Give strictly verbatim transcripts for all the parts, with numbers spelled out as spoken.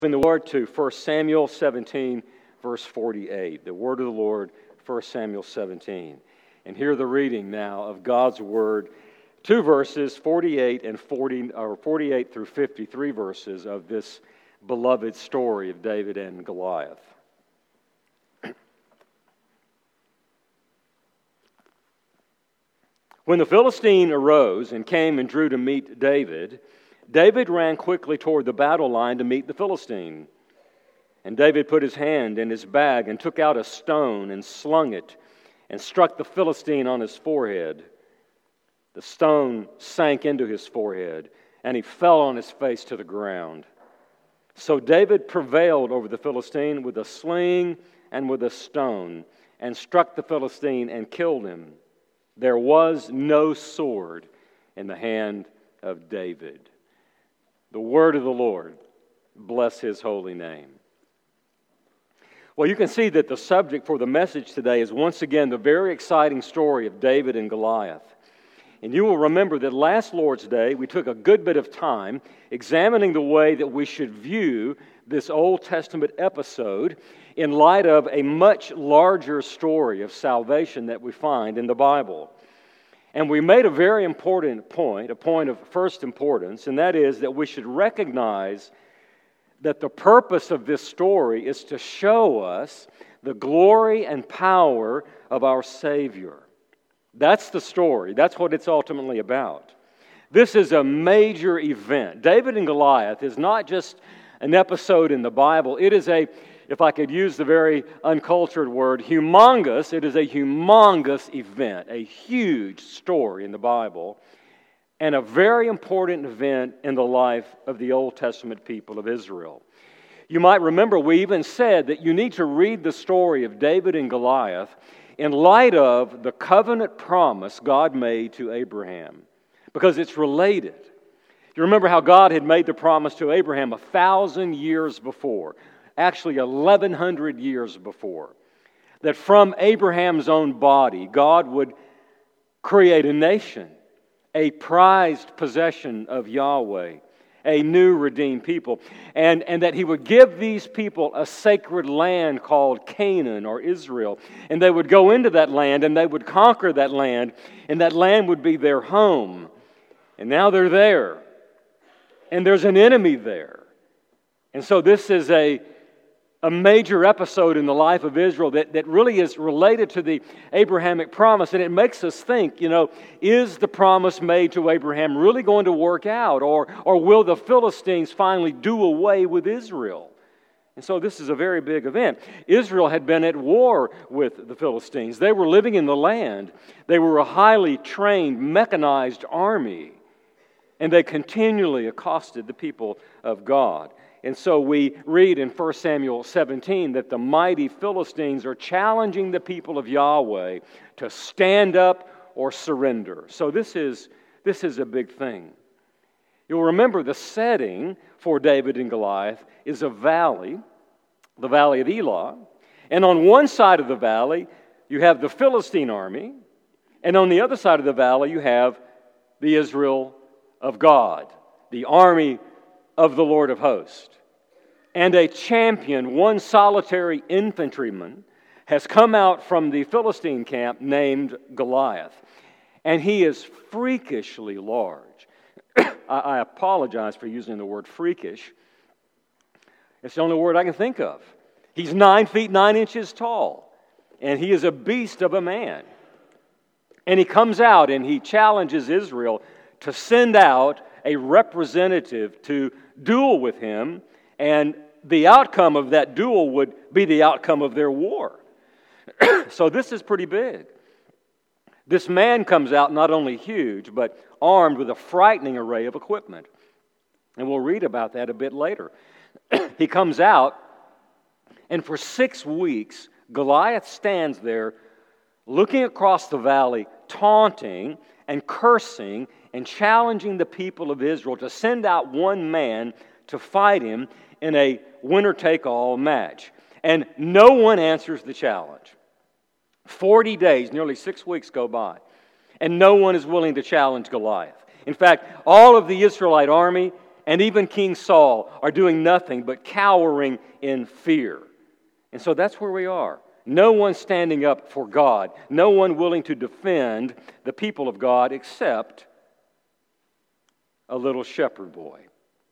In the Lord to First Samuel seventeen, verse forty-eight. The word of the Lord, First Samuel seventeen. And hear the reading now of God's word. Two verses, forty-eight and forty, or forty-eight through fifty-three verses of this beloved story of David and Goliath. When the Philistine arose and came and drew to meet David, David ran quickly toward the battle line to meet the Philistine. And David put his hand in his bag and took out a stone and slung it and struck the Philistine on his forehead. The stone sank into his forehead, and he fell on his face to the ground. So David prevailed over the Philistine with a sling and with a stone, and struck the Philistine and killed him. There was no sword in the hand of David. The word of the Lord, bless His holy name. Well, you can see that the subject for the message today is once again the very exciting story of David and Goliath. And you will remember that last Lord's Day, we took a good bit of time examining the way that we should view this Old Testament episode in light of a much larger story of salvation that we find in the Bible. And we made a very important point, a point of first importance, and that is that we should recognize that the purpose of this story is to show us the glory and power of our Savior. That's the story. That's what it's ultimately about. This is a major event. David and Goliath is not just an episode in the Bible. It is a, if I could use the very uncultured word, humongous. It is a humongous event, a huge story in the Bible, and a very important event in the life of the Old Testament people of Israel. You might remember we even said that you need to read the story of David and Goliath in light of the covenant promise God made to Abraham, because it's related. You remember how God had made the promise to Abraham a thousand years before, actually eleven hundred years before, that from Abraham's own body, God would create a nation, a prized possession of Yahweh, a new redeemed people, and, and that He would give these people a sacred land called Canaan or Israel, and they would go into that land and they would conquer that land, and that land would be their home. And now they're there, and there's an enemy there. And so this is a A major episode in the life of Israel that, that really is related to the Abrahamic promise. And it makes us think, you know, is the promise made to Abraham really going to work out? Or, or will the Philistines finally do away with Israel? And so this is a very big event. Israel had been at war with the Philistines. They were living in the land. They were a highly trained, mechanized army. And they continually accosted the people of God. And so we read in First Samuel seventeen that the mighty Philistines are challenging the people of Yahweh to stand up or surrender. So this is, this is a big thing. You'll remember the setting for David and Goliath is a valley, the valley of Elah. And on one side of the valley, you have the Philistine army. And on the other side of the valley, you have the Israel of God, the army of the Lord of hosts. And a champion, one solitary infantryman, has come out from the Philistine camp named Goliath. And he is freakishly large. I, I apologize for using the word freakish. It's the only word I can think of. He's nine feet nine inches tall. And he is a beast of a man. And he comes out and he challenges Israel to send out a representative to duel with him, and the outcome of that duel would be the outcome of their war. So this is pretty big. This man comes out not only huge, but armed with a frightening array of equipment. And we'll read about that a bit later. He comes out, and for six weeks, Goliath stands there looking across the valley, taunting and cursing and challenging the people of Israel to send out one man to fight him in a winner-take-all match. And no one answers the challenge. Forty days, nearly six weeks go by, and no one is willing to challenge Goliath. In fact, all of the Israelite army and even King Saul are doing nothing but cowering in fear. And so that's where we are. No one standing up for God. No one willing to defend the people of God except a little shepherd boy.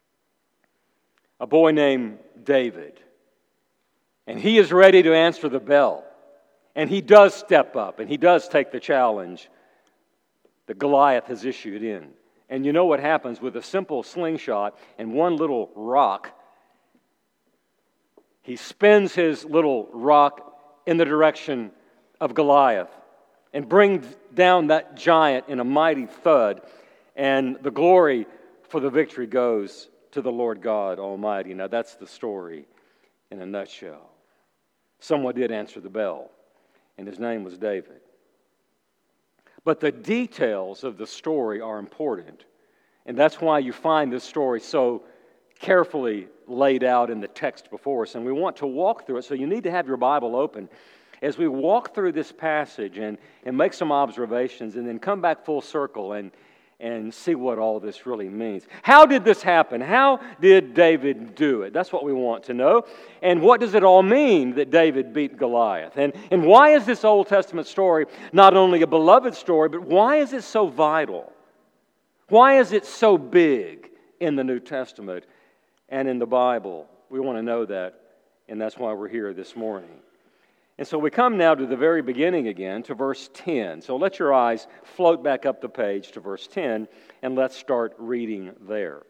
A boy named David. And he is ready to answer the bell. And he does step up, and he does take the challenge that Goliath has issued in. And you know what happens with a simple slingshot and one little rock? He spins his little rock in the direction of Goliath and brings down that giant in a mighty thud. And the glory for the victory goes to the Lord God Almighty. Now that's the story in a nutshell. Someone did answer the bell, and his name was David. But the details of the story are important, and that's why you find this story so carefully laid out in the text before us, and we want to walk through it, so you need to have your Bible open as we walk through this passage and, and make some observations and then come back full circle and, and see what all this really means. How did this happen? How did David do it? That's what we want to know. And what does it all mean that David beat Goliath? And, and why is this Old Testament story not only a beloved story, but why is it so vital? Why is it so big in the New Testament and in the Bible? We want to know that, and that's why we're here this morning. And so we come now to the very beginning again, to verse ten. So let your eyes float back up the page to verse ten, and let's start reading there.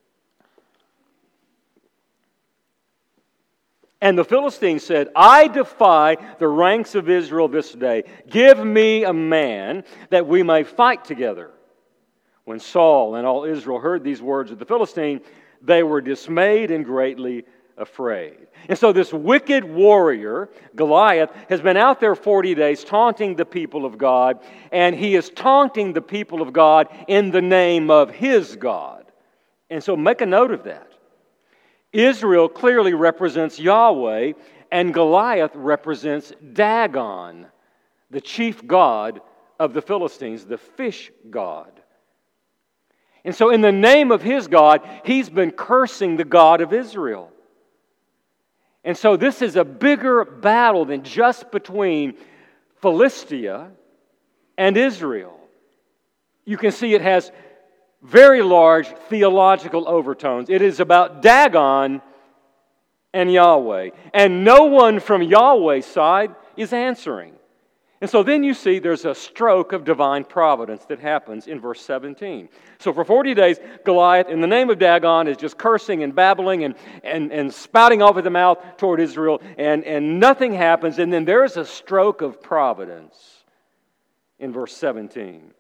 And the Philistines said, I defy the ranks of Israel this day. Give me a man that we may fight together. When Saul and all Israel heard these words of the Philistine, they were dismayed and greatly afraid. And so this wicked warrior, Goliath, has been out there forty days taunting the people of God, and he is taunting the people of God in the name of his God. And so make a note of that. Israel clearly represents Yahweh, and Goliath represents Dagon, the chief god of the Philistines, the fish god. And so in the name of his God, he's been cursing the God of Israel. And so this is a bigger battle than just between Philistia and Israel. You can see it has very large theological overtones. It is about Dagon and Yahweh. And no one from Yahweh's side is answering. And so then you see there's a stroke of divine providence that happens in verse seventeen. So for forty days, Goliath, in the name of Dagon, is just cursing and babbling and, and, and spouting off of the mouth toward Israel, and, and nothing happens. And then there's a stroke of providence in verse seventeen.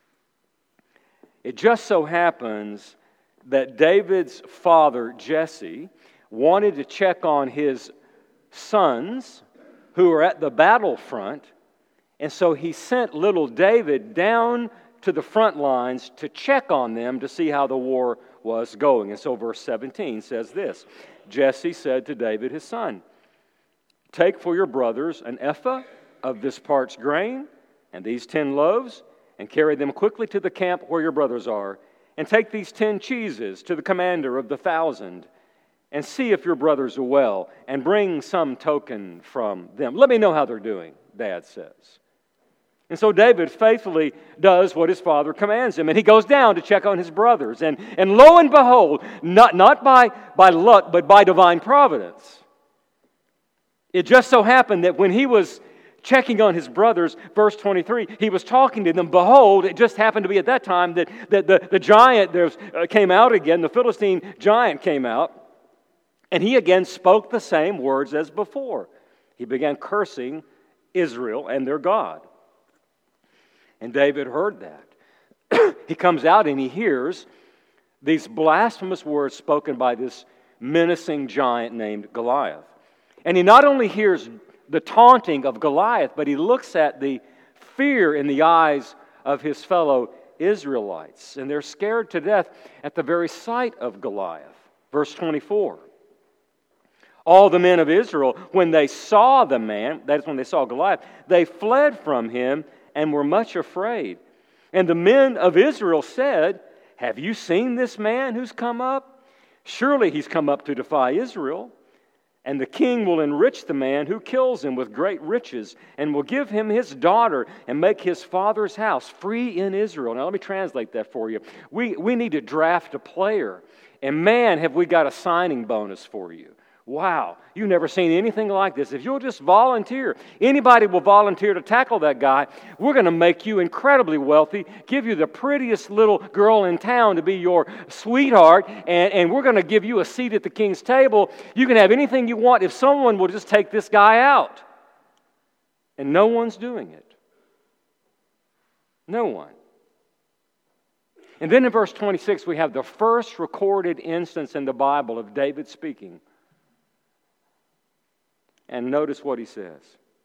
It just so happens that David's father, Jesse, wanted to check on his sons who were at the battlefront. And so he sent little David down to the front lines to check on them to see how the war was going. And so verse seventeen says this, Jesse said to David his son, take for your brothers an ephah of this parched grain and these ten loaves, and carry them quickly to the camp where your brothers are, and take these ten cheeses to the commander of the thousand, and see if your brothers are well, and bring some token from them. Let me know how they're doing, Dad says. And so David faithfully does what his father commands him, and he goes down to check on his brothers. And, and lo and behold, not, not by, by luck, but by divine providence, it just so happened that when he was checking on his brothers, verse twenty-three, he was talking to them. Behold, it just happened to be at that time that, that the, the giant there was, uh, came out again, the Philistine giant came out, and he again spoke the same words as before. He began cursing Israel and their God. And David heard that. He comes out and he hears these blasphemous words spoken by this menacing giant named Goliath. And he not only hears the taunting of Goliath, but he looks at the fear in the eyes of his fellow Israelites. And they're scared to death at the very sight of Goliath. Verse twenty-four. All the men of Israel, when they saw the man, that is when they saw Goliath, they fled from him and were much afraid. And the men of Israel said, have you seen this man who's come up? Surely he's come up to defy Israel. And the king will enrich the man who kills him with great riches, and will give him his daughter, and make his father's house free in Israel. Now let me translate that for you. We, we need to draft a player. And man, have we got a signing bonus for you. Wow, you've never seen anything like this. If you'll just volunteer, anybody will volunteer to tackle that guy. We're going to make you incredibly wealthy, give you the prettiest little girl in town to be your sweetheart, and, and we're going to give you a seat at the king's table. You can have anything you want if someone will just take this guy out. And no one's doing it. No one. And then in verse twenty-six, we have the first recorded instance in the Bible of David speaking. And notice what he says.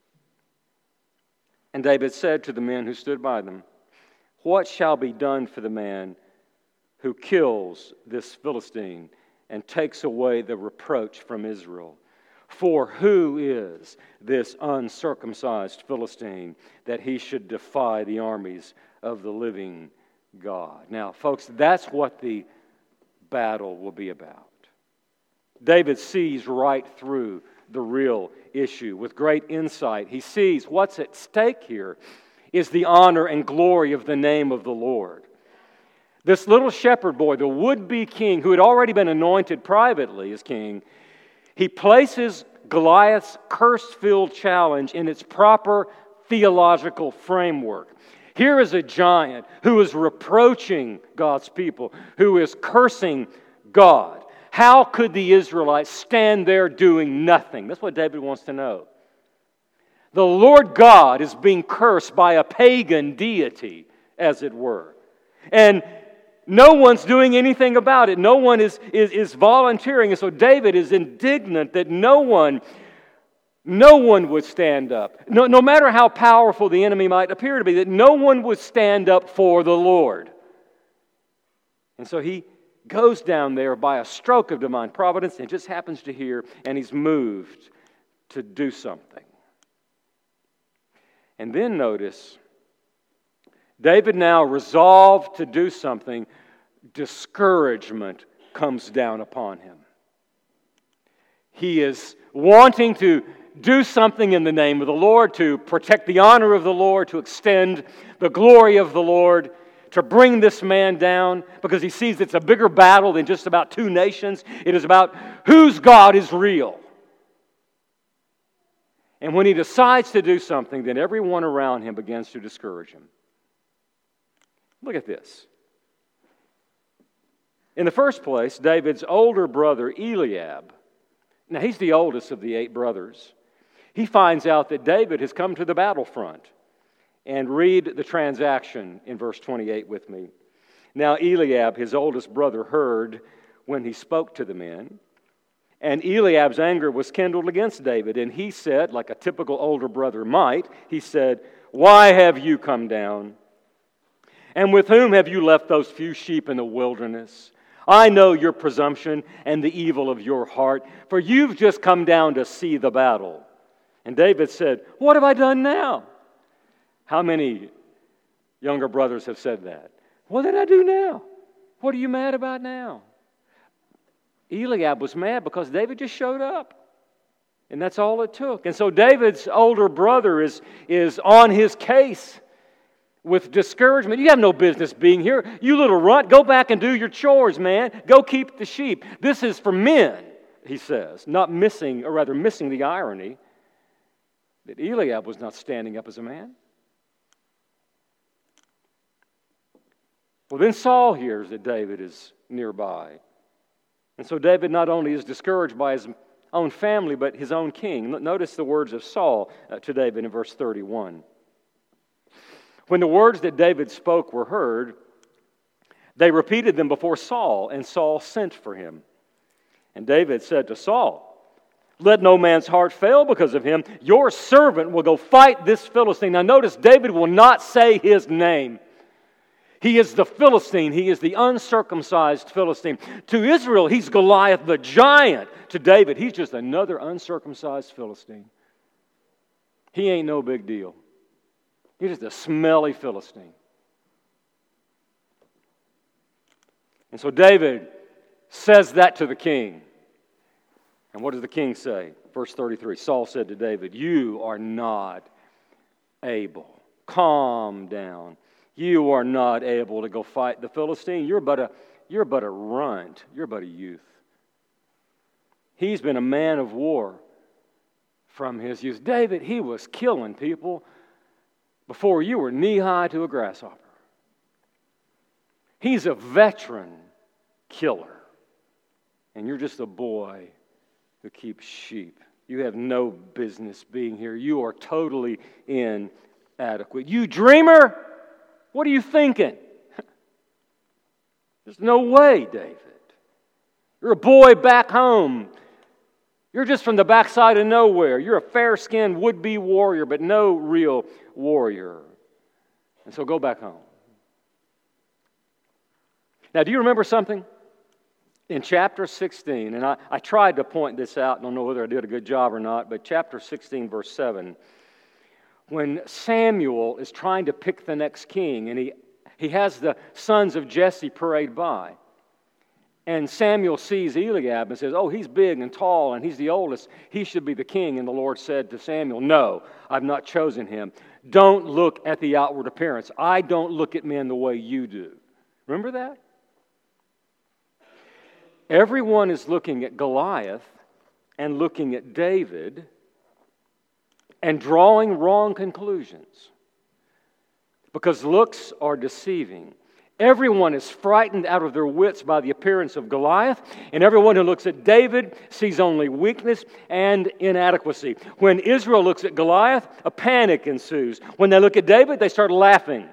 And David said to the men who stood by them, "What shall be done for the man who kills this Philistine and takes away the reproach from Israel? For who is this uncircumcised Philistine that he should defy the armies of the living God?" Now, folks, that's what the battle will be about. David sees right through the real issue with great insight. He sees what's at stake here is the honor and glory of the name of the Lord. This little shepherd boy, the would-be king, who had already been anointed privately as king, he places Goliath's curse-filled challenge in its proper theological framework. Here is a giant who is reproaching God's people, who is cursing God. How could the Israelites stand there doing nothing? That's what David wants to know. The Lord God is being cursed by a pagan deity, as it were. And no one's doing anything about it. No one is, is, is volunteering. And so David is indignant that no one, no one would stand up. No, no matter how powerful the enemy might appear to be, that no one would stand up for the Lord. And so he goes down there by a stroke of divine providence and just happens to hear, and he's moved to do something. And then notice, David now resolved to do something. Discouragement comes down upon him. He is wanting to do something in the name of the Lord, to protect the honor of the Lord, to extend the glory of the Lord, to bring this man down, because he sees it's a bigger battle than just about two nations. It is about whose God is real. And when he decides to do something, then everyone around him begins to discourage him. Look at this. In the first place, David's older brother Eliab, now he's the oldest of the eight brothers, he finds out that David has come to the battlefront. And read the transaction in verse twenty-eight with me. Now Eliab, his oldest brother, heard when he spoke to the men. And Eliab's anger was kindled against David. And he said, like a typical older brother might, he said, "Why have you come down? And with whom have you left those few sheep in the wilderness? I know your presumption and the evil of your heart, for you've just come down to see the battle." And David said, "What have I done now?" How many younger brothers have said that? What did I do now? What are you mad about now? Eliab was mad because David just showed up. And that's all it took. And so David's older brother is, is on his case with discouragement. You have no business being here. You little runt, go back and do your chores, man. Go keep the sheep. This is for men, he says, not missing, or rather missing the irony that Eliab was not standing up as a man. Well, then Saul hears that David is nearby. And so David not only is discouraged by his own family, but his own king. Notice the words of Saul to David in verse thirty-one. When the words that David spoke were heard, they repeated them before Saul, and Saul sent for him. And David said to Saul, "Let no man's heart fail because of him. Your servant will go fight this Philistine." Now notice, David will not say his name. He is the Philistine. He is the uncircumcised Philistine. To Israel, he's Goliath the giant. To David, he's just another uncircumcised Philistine. He ain't no big deal. He's just a smelly Philistine. And so David says that to the king. And what does the king say? Verse thirty-three, Saul said to David, you are not able. Calm down. You are not able to go fight the Philistine. You're but a, you're but a runt. You're but a youth. He's been a man of war from his youth. David, he was killing people before you were knee-high to a grasshopper. He's a veteran killer. And you're just a boy who keeps sheep. You have no business being here. You are totally inadequate. You dreamer, what are you thinking? There's no way, David. You're a boy back home. You're just from the backside of nowhere. You're a fair-skinned would-be warrior, but no real warrior. And so go back home. Now, do you remember something? In chapter sixteen, and I, I tried to point this out, I don't know whether I did a good job or not, but chapter sixteen, verse seven, when Samuel is trying to pick the next king, and he, he has the sons of Jesse parade by, and Samuel sees Eliab and says, oh, he's big and tall, and he's the oldest, he should be the king. And the Lord said to Samuel, no, I've not chosen him. Don't look at the outward appearance. I don't look at men the way you do. Remember that? Everyone is looking at Goliath and looking at David and drawing wrong conclusions because looks are deceiving. Everyone is frightened out of their wits by the appearance of Goliath, and everyone who looks at David sees only weakness and inadequacy. When Israel looks at Goliath, a panic ensues. When they look at David, they start laughing.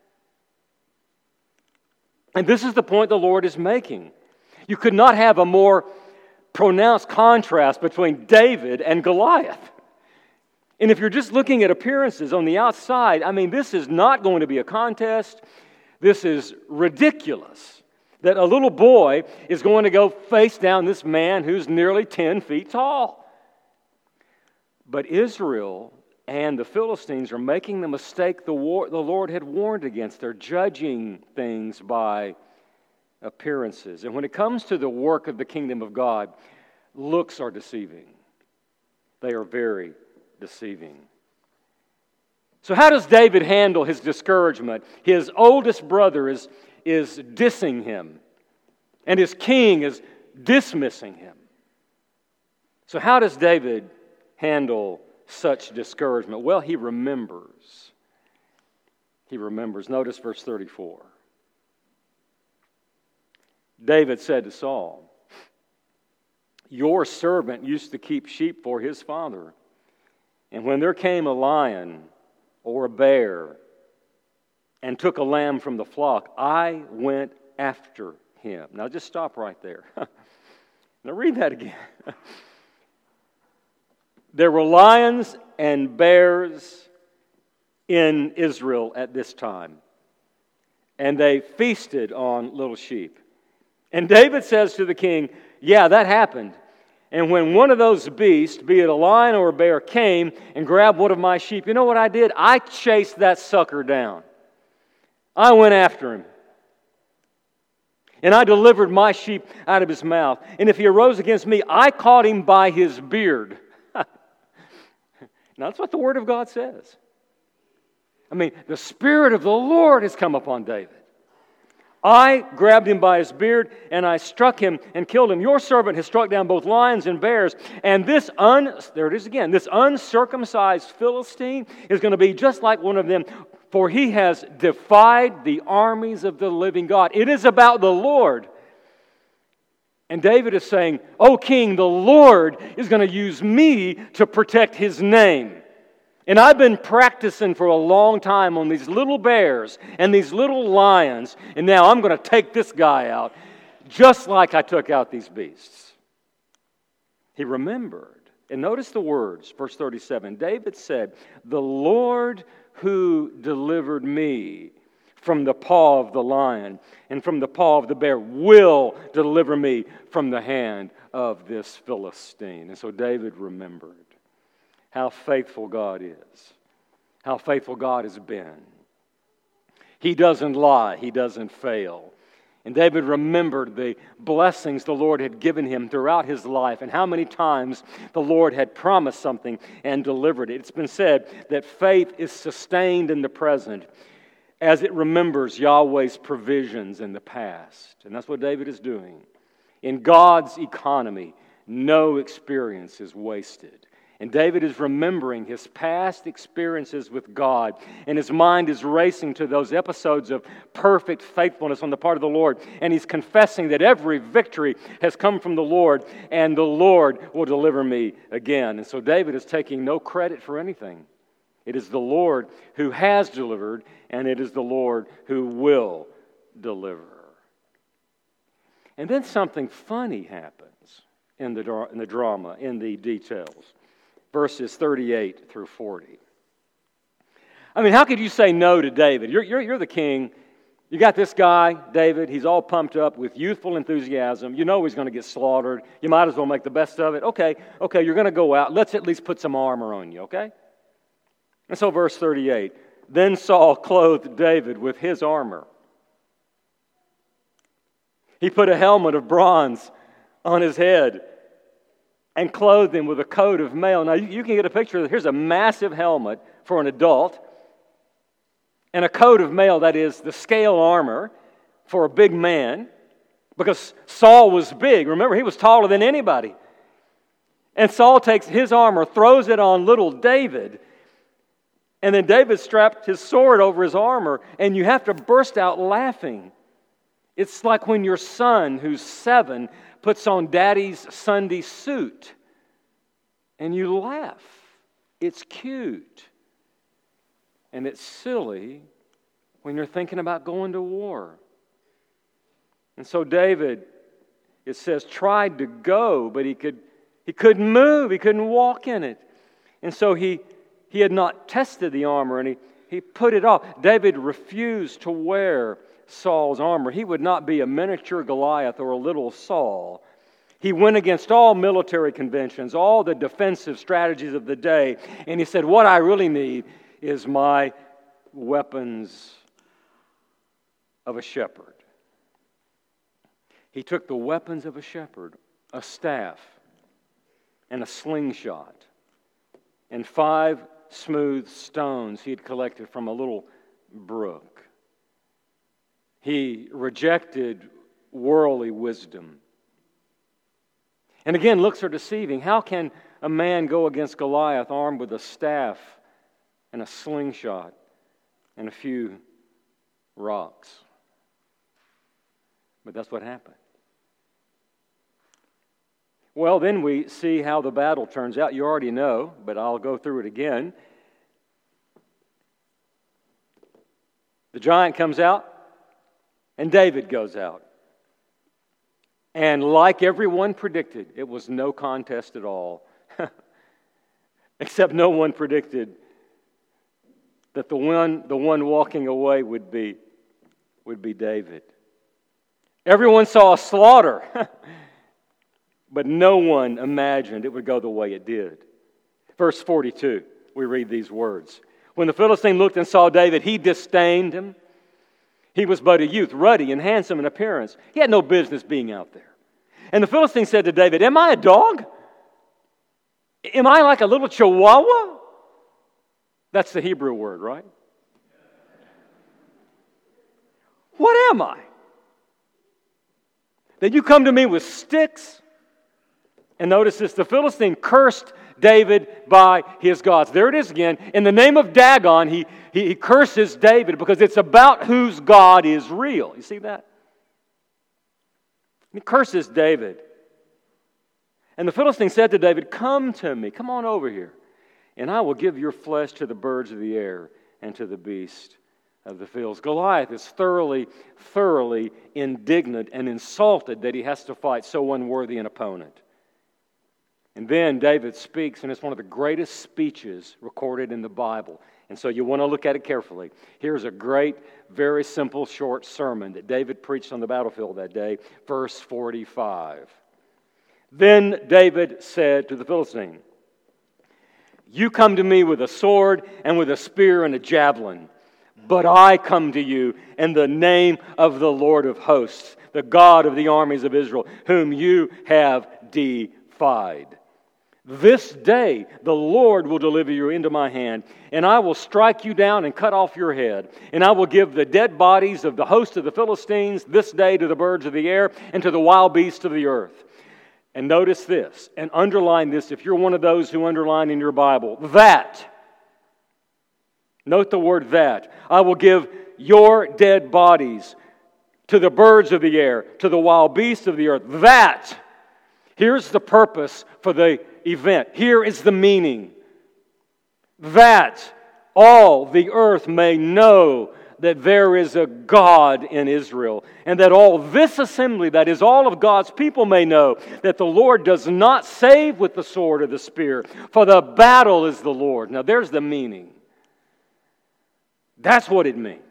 And this is the point the Lord is making. You could not have a more pronounced contrast between David and Goliath. And if you're just looking at appearances on the outside, I mean, this is not going to be a contest. This is ridiculous that a little boy is going to go face down this man who's nearly ten feet tall. But Israel and the Philistines are making the mistake the, war, the Lord had warned against. They're judging things by appearances. And when it comes to the work of the kingdom of God, looks are deceiving. They are very deceiving. So how does David handle his discouragement? His oldest brother is, is dissing him, and his king is dismissing him. So how does David handle such discouragement? Well, he remembers. He remembers. Notice verse thirty-four. David said to Saul, your servant used to keep sheep for his father, and when there came a lion or a bear and took a lamb from the flock, I went after him. Now just stop right there. Now read that again. There were lions and bears in Israel at this time, and they feasted on little sheep. And David says to the king, yeah, that happened. And when one of those beasts, be it a lion or a bear, came and grabbed one of my sheep, you know what I did? I chased that sucker down. I went after him. And I delivered my sheep out of his mouth. And if he arose against me, I caught him by his beard. Now that's what the Word of God says. I mean, the Spirit of the Lord has come upon David. I grabbed him by his beard, and I struck him and killed him. Your servant has struck down both lions and bears, and this un there it is again, this uncircumcised Philistine is going to be just like one of them, for he has defied the armies of the living God. It is about the Lord. And David is saying, O king, the Lord is going to use me to protect his name. And I've been practicing for a long time on these little bears and these little lions, and now I'm going to take this guy out just like I took out these beasts. He remembered. And notice the words, verse thirty-seven. David said, the Lord who delivered me from the paw of the lion and from the paw of the bear will deliver me from the hand of this Philistine. And so David remembered how faithful God is, how faithful God has been. He doesn't lie. He doesn't fail. And David remembered the blessings the Lord had given him throughout his life and how many times the Lord had promised something and delivered it. It's been said that faith is sustained in the present as it remembers Yahweh's provisions in the past. And that's what David is doing. In God's economy, no experience is wasted. And David is remembering his past experiences with God, and his mind is racing to those episodes of perfect faithfulness on the part of the Lord, and he's confessing that every victory has come from the Lord, and the Lord will deliver me again. And so David is taking no credit for anything. It is the Lord who has delivered, and it is the Lord who will deliver. And then something funny happens in the, dra- in the drama, in the details. Verses thirty-eight through forty. I mean, how could you say no to David? You're, you're, you're the king. You got this guy, David. He's all pumped up with youthful enthusiasm. You know he's going to get slaughtered. You might as well make the best of it. Okay, okay, you're going to go out. Let's at least put some armor on you, okay? And so verse thirty-eight. Then Saul clothed David with his armor. He put a helmet of bronze on his head and clothed him with a coat of mail. Now, you, you can get a picture. Here's a massive helmet for an adult and a coat of mail, that is, the scale armor for a big man, because Saul was big. Remember, he was taller than anybody. And Saul takes his armor, throws it on little David, and then David strapped his sword over his armor, and you have to burst out laughing. It's like when your son, who's seven, puts on daddy's Sunday suit, and you laugh. It's cute. And it's silly when you're thinking about going to war. And so David, it says, tried to go, but he could he couldn't move. He couldn't walk in it. And so he he had not tested the armor, and he, he put it off. David refused to wear Saul's armor. He would not be a miniature Goliath or a little Saul. He went against all military conventions, all the defensive strategies of the day, and he said, what I really need is my weapons of a shepherd. He took the weapons of a shepherd, a staff, and a slingshot, and five smooth stones he had collected from a little brook. He rejected worldly wisdom. And again, looks are deceiving. How can a man go against Goliath armed with a staff and a slingshot and a few rocks? But that's what happened. Well, then we see how the battle turns out. You already know, but I'll go through it again. The giant comes out, and David goes out. And like everyone predicted, it was no contest at all. Except no one predicted that the one, the one walking away would be, would be David. Everyone saw a slaughter, but no one imagined it would go the way it did. Verse forty-two, we read these words. When the Philistine looked and saw David, he disdained him. He was but a youth, ruddy and handsome in appearance. He had no business being out there. And the Philistine said to David, am I a dog? Am I like a little chihuahua? That's the Hebrew word, right? What am I? That you come to me with sticks? And notice this, the Philistine cursed David by his gods. There it is again. In the name of Dagon, he, he, he curses David because it's about whose God is real. You see that? He curses David. And the Philistine said to David, come to me, come on over here, and I will give your flesh to the birds of the air and to the beast of the fields. Goliath is thoroughly, thoroughly indignant and insulted that he has to fight so unworthy an opponent. And then David speaks, and it's one of the greatest speeches recorded in the Bible. And so you want to look at it carefully. Here's a great, very simple, short sermon that David preached on the battlefield that day. Verse forty-five. Then David said to the Philistine, you come to me with a sword and with a spear and a javelin, but I come to you in the name of the Lord of hosts, the God of the armies of Israel, whom you have defied. This day the Lord will deliver you into my hand, and I will strike you down and cut off your head. And I will give the dead bodies of the host of the Philistines this day to the birds of the air and to the wild beasts of the earth. And notice this, and underline this if you're one of those who underline in your Bible. That, note the word that, I will give your dead bodies to the birds of the air, to the wild beasts of the earth. That, here's the purpose for the event. Here is the meaning. That all the earth may know that there is a God in Israel, and that all this assembly, that is all of God's people, may know that the Lord does not save with the sword or the spear, for the battle is the Lord. Now there's the meaning. That's what it means.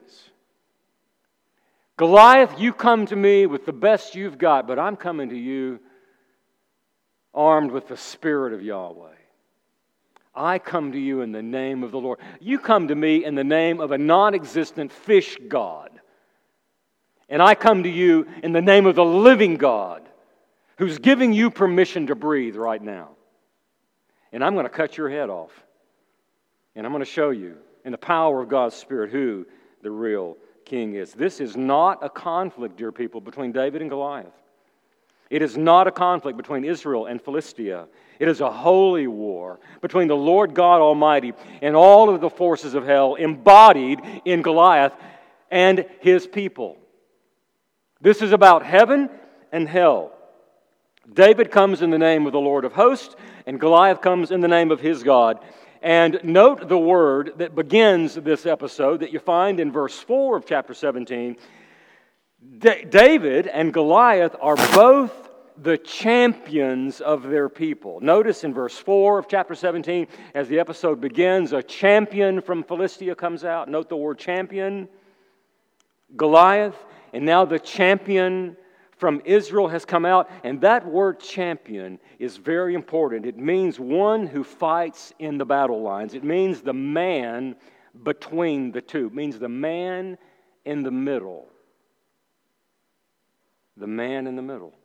Goliath, you come to me with the best you've got, but I'm coming to you armed with the Spirit of Yahweh. I come to you in the name of the Lord. You come to me in the name of a non-existent fish god. And I come to you in the name of the living God who's giving you permission to breathe right now. And I'm going to cut your head off. And I'm going to show you in the power of God's Spirit who the real king is. This is not a conflict, dear people, between David and Goliath. It is not a conflict between Israel and Philistia. It is a holy war between the Lord God Almighty and all of the forces of hell embodied in Goliath and his people. This is about heaven and hell. David comes in the name of the Lord of hosts, and Goliath comes in the name of his God. And note the word that begins this episode that you find in verse four of chapter seventeen. D- David and Goliath are both the champions of their people. Notice in verse four of chapter seventeen, as the episode begins, a champion from Philistia comes out. Note the word champion, Goliath, and now the champion from Israel has come out. And that word champion is very important. It means one who fights in the battle lines. It means the man between the two. It means the man in the middle. The man in the middle.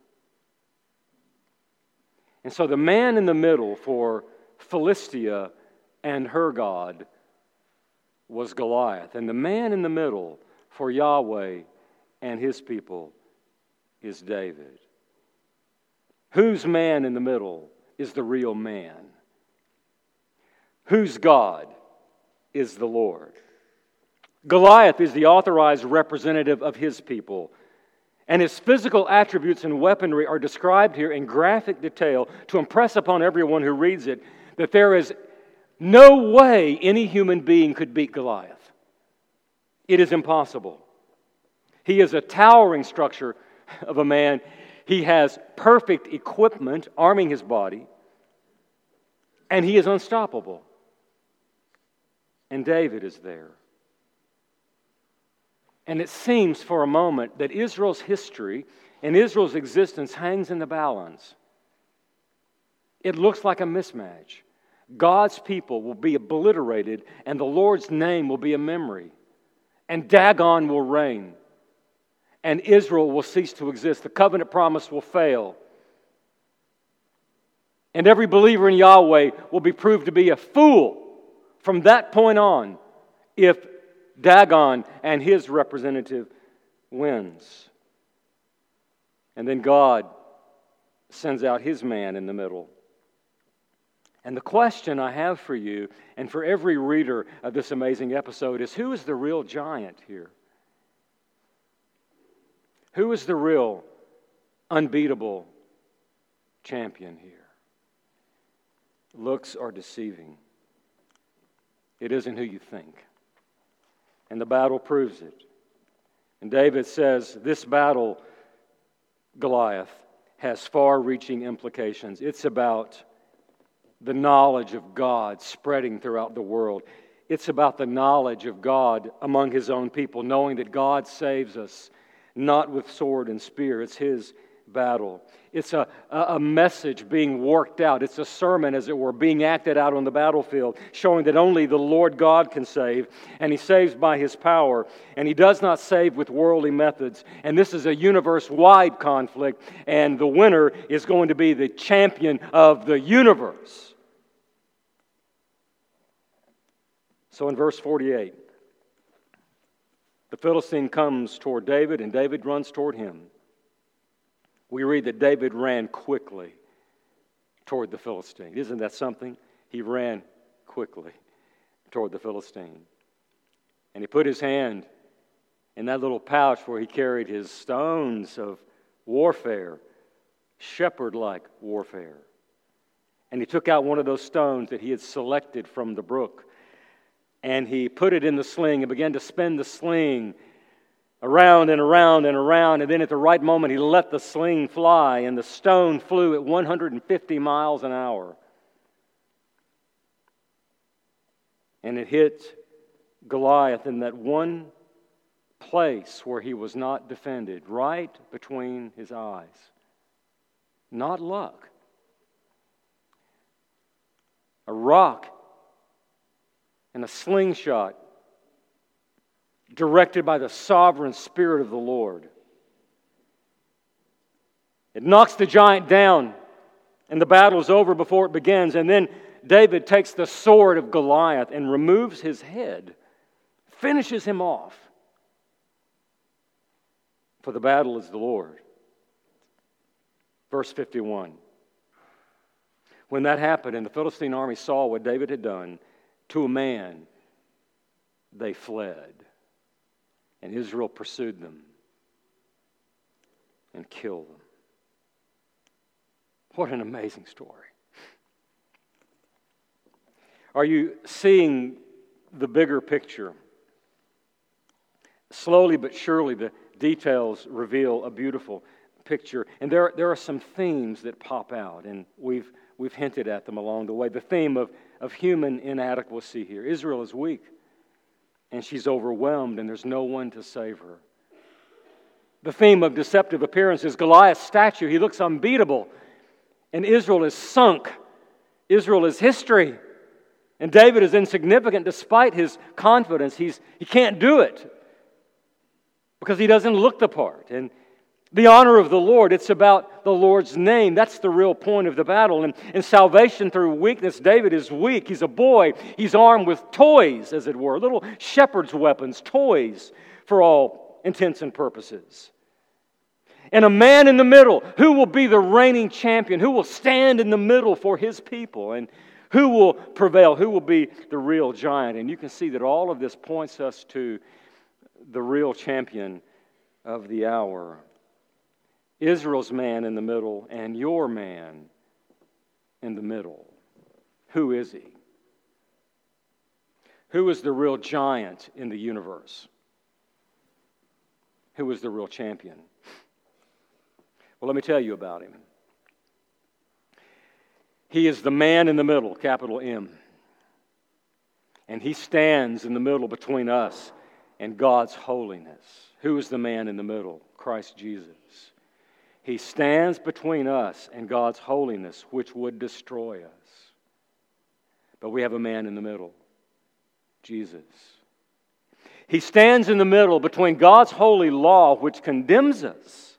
And so the man in the middle for Philistia and her God was Goliath. And the man in the middle for Yahweh and his people is David. Whose man in the middle is the real man? Whose God is the Lord? Goliath is the authorized representative of his people. And his physical attributes and weaponry are described here in graphic detail to impress upon everyone who reads it that there is no way any human being could beat Goliath. It is impossible. He is a towering structure of a man. He has perfect equipment arming his body, and he is unstoppable. And David is there. And it seems for a moment that Israel's history and Israel's existence hangs in the balance. It looks like a mismatch. God's people will be obliterated, and the Lord's name will be a memory. And Dagon will reign. And Israel will cease to exist. The covenant promise will fail. And every believer in Yahweh will be proved to be a fool from that point on if Dagon and his representative wins. And then God sends out his man in the middle. And the question I have for you and for every reader of this amazing episode is, who is the real giant here? Who is the real unbeatable champion here? Looks are deceiving. It isn't who you think. And the battle proves it. And David says, this battle, Goliath, has far-reaching implications. It's about the knowledge of God spreading throughout the world. It's about the knowledge of God among His own people, knowing that God saves us, not with sword and spear. It's His battle. It's a, a message being worked out. It's a sermon, as it were, being acted out on the battlefield, showing that only the Lord God can save, and He saves by His power, and He does not save with worldly methods. And this is a universe-wide conflict, and the winner is going to be the champion of the universe. So in verse forty-eight, the Philistine comes toward David, and David runs toward him. We read that David ran quickly toward the Philistine. Isn't that something? He ran quickly toward the Philistine. And he put his hand in that little pouch where he carried his stones of warfare, shepherd-like warfare. And he took out one of those stones that he had selected from the brook, and he put it in the sling and began to spin the sling around and around and around, and then at the right moment he let the sling fly, and the stone flew at one hundred fifty miles an hour. And it hit Goliath in that one place where he was not defended, right between his eyes. Not luck. A rock and a slingshot directed by the sovereign Spirit of the Lord. It knocks the giant down, and the battle is over before it begins. And then David takes the sword of Goliath and removes his head, finishes him off. For the battle is the Lord. Verse fifty-one. When that happened and the Philistine army saw what David had done, to a man, they fled. And Israel pursued them and killed them. What an amazing story. Are you seeing the bigger picture? Slowly but surely, the details reveal a beautiful picture. And there, there are some themes that pop out, and we've, we've hinted at them along the way. The theme of, of human inadequacy here. Israel is weak. And she's overwhelmed, and there's no one to save her. The theme of deceptive appearance is Goliath's statue. He looks unbeatable, and Israel is sunk. Israel is history, and David is insignificant despite his confidence. He's, he can't do it because he doesn't look the part. And the honor of the Lord, it's about the Lord's name. That's the real point of the battle. And in salvation through weakness, David is weak. He's a boy. He's armed with toys, as it were, little shepherd's weapons, toys for all intents and purposes. And a man in the middle, who will be the reigning champion, who will stand in the middle for his people, and who will prevail, who will be the real giant. And you can see that all of this points us to the real champion of the hour. Israel's man in the middle and your man in the middle. Who is he? Who is the real giant in the universe? Who is the real champion? Well, let me tell you about him. He is the man in the middle, capital M. And he stands in the middle between us and God's holiness. Who is the man in the middle? Christ Jesus. He stands between us and God's holiness, which would destroy us. But we have a man in the middle, Jesus. He stands in the middle between God's holy law, which condemns us.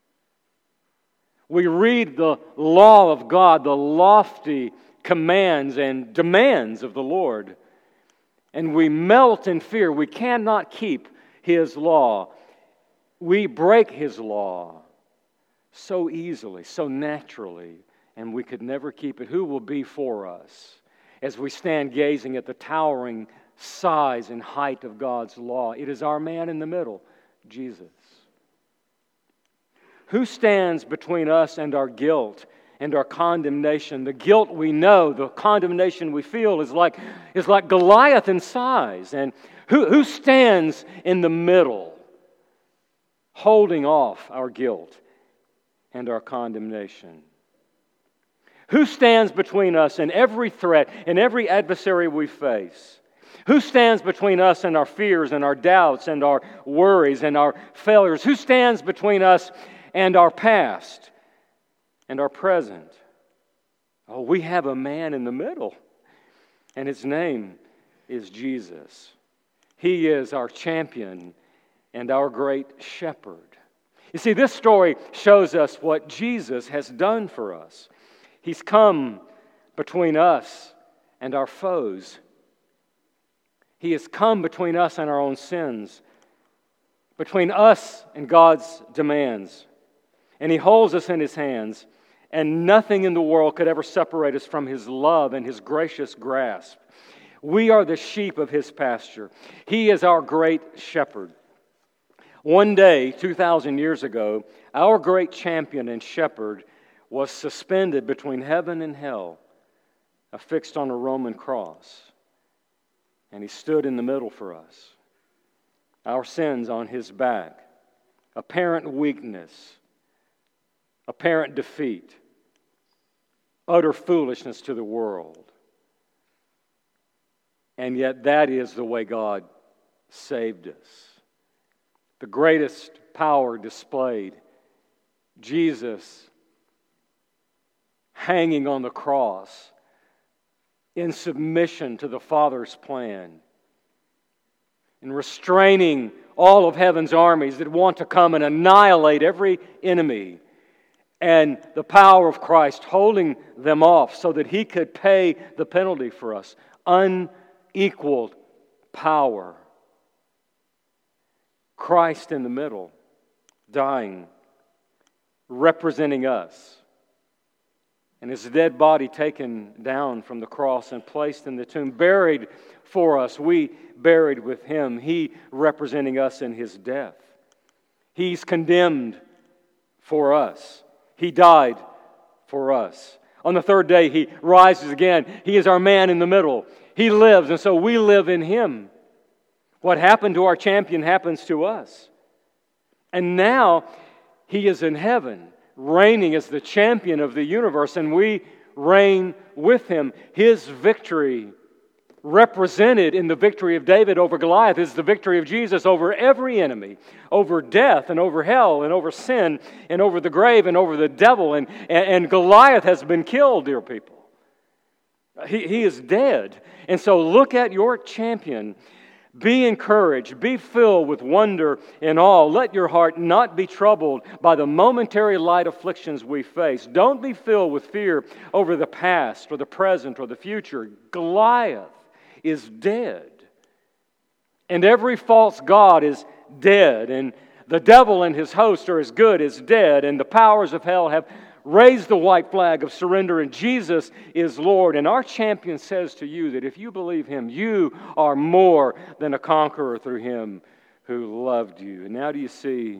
We read the law of God, the lofty commands and demands of the Lord, and we melt in fear. We cannot keep His law. We break His law so easily, so naturally, and we could never keep it. Who will be for us as we stand gazing at the towering size and height of God's law? It is our man in the middle, Jesus. Who stands between us and our guilt and our condemnation? The guilt we know, the condemnation we feel is like, is like Goliath in size. And who, who stands in the middle, holding off our guilt and our condemnation? Who stands between us and every threat and every adversary we face? Who stands between us and our fears and our doubts and our worries and our failures? Who stands between us and our past and our present. Oh, we have a man in the middle, and his name is Jesus. He is our champion and our great shepherd. You see, this story shows us what Jesus has done for us. He's come between us and our foes. He has come between us and our own sins, between us and God's demands. And He holds us in His hands, and nothing in the world could ever separate us from His love and His gracious grasp. We are the sheep of His pasture. He is our great shepherd. One day, two thousand years ago, our great champion and shepherd was suspended between heaven and hell, affixed on a Roman cross. And He stood in the middle for us. Our sins on His back, apparent weakness, apparent defeat, utter foolishness to the world. And yet that is the way God saved us. The greatest power displayed, Jesus hanging on the cross in submission to the Father's plan, and restraining all of heaven's armies that want to come and annihilate every enemy, and the power of Christ holding them off so that He could pay the penalty for us. Unequaled power. Christ in the middle, dying, representing us. And His dead body taken down from the cross and placed in the tomb, buried for us. We buried with Him, He representing us in His death. He's condemned for us. He died for us. On the third day, He rises again. He is our man in the middle. He lives, and so we live in Him. What happened to our champion happens to us. And now He is in heaven, reigning as the champion of the universe, and we reign with Him. His victory, represented in the victory of David over Goliath, is the victory of Jesus over every enemy, over death and over hell and over sin and over the grave and over the devil. And, and, and Goliath has been killed, dear people. He, he is dead. And so look at your champion. Be encouraged. Be filled with wonder and awe. Let your heart not be troubled by the momentary light afflictions we face. Don't be filled with fear over the past or the present or the future. Goliath is dead. And every false god is dead. And the devil and his host are as good as dead. And the powers of hell have raised the white flag of surrender, and Jesus is Lord. And our champion says to you that if you believe Him, you are more than a conqueror through Him who loved you. And now do you see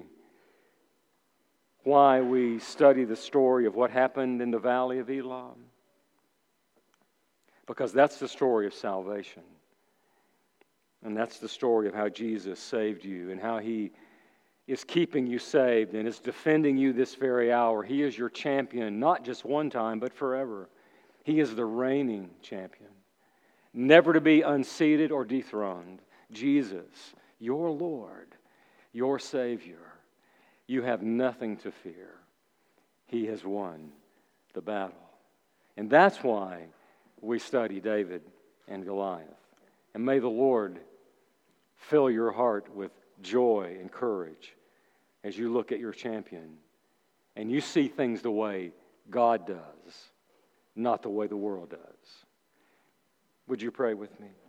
why we study the story of what happened in the valley of Elam? Because that's the story of salvation. And that's the story of how Jesus saved you and how He is keeping you saved and is defending you this very hour. He is your champion, not just one time, but forever. He is the reigning champion, never to be unseated or dethroned. Jesus, your Lord, your Savior. You have nothing to fear. He has won the battle. And that's why we study David and Goliath. And may the Lord fill your heart with joy and courage as you look at your champion and you see things the way God does, not the way the world does. Would you pray with me?